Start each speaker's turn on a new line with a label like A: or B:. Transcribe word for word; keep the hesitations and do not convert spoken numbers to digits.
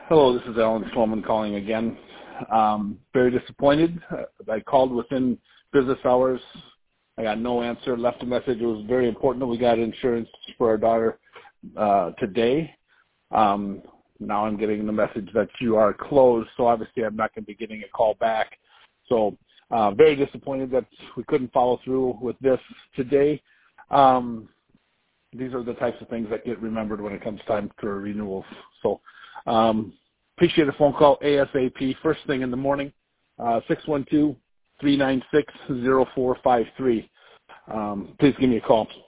A: Hello, this is Alan Sloman calling again. Um, very disappointed. I called within business hours. I got no answer, left a message. It was very important that we got insurance for our daughter uh, today. Um, now I'm getting the message that you are closed, so obviously I'm not going to be getting a call back. So uh, very disappointed that we couldn't follow through with this today. Um, these are the types of things that get remembered when it comes time for renewals. So um, appreciate a phone call ASAP, first thing in the morning, uh, six one two, three nine six, zero four five three. Um, please give me a call.